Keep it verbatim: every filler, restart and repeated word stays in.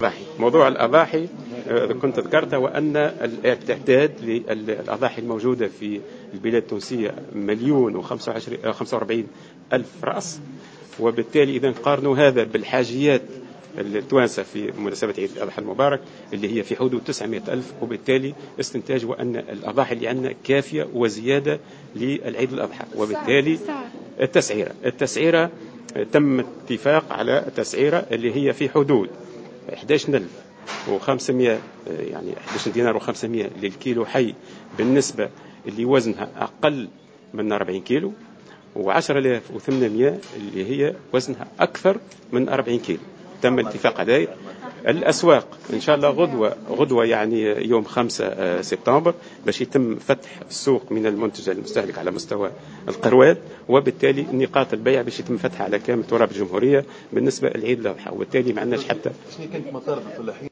الأضاحي. موضوع الأضاحي كنت ذكرته، وأن التعداد للأضاحي الموجودة في البلاد التونسية مليون وخمسة وأربعين ألف رأس، وبالتالي إذا قارنوا هذا بالحاجيات التوانسة في مناسبة عيد الأضحى المبارك اللي هي في حدود تسعمائة ألف، وبالتالي استنتاج وأن الأضاحي اللي عندنا كافية وزيادة للعيد الأضحى. وبالتالي التسعيرة التسعيرة تم اتفاق على تسعيرة اللي هي في حدود أحد عشر ألف وخمسمائة، يعني أحد عشر دينار وخمسمائة للكيلو حي بالنسبة اللي وزنها أقل من أربعين كيلو، وعشرة آلاف وثمانمائة اللي هي وزنها أكثر من أربعين كيلو. تم الاتفاق عليه. الأسواق إن شاء الله غدوة غدوة يعني يوم خمسة سبتمبر باش يتم فتح السوق من المنتج المستهلك على مستوى القروات، وبالتالي نقاط البيع باش يتم فتحها على كامل تراب الجمهورية بالنسبة للعيد الأضحى، وبالتالي ما عندناش حتى